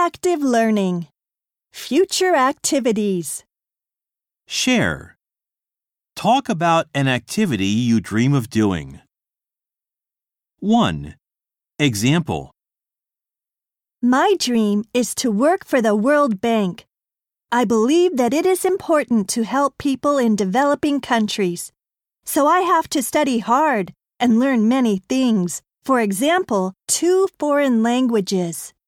Active learning. Future activities. Share. Talk about an activity you dream of doing. 1. Example. My dream is to work for the World Bank. I believe that it is important to help people in developing countries. So I have to study hard and learn many things. For example, 2 foreign languages.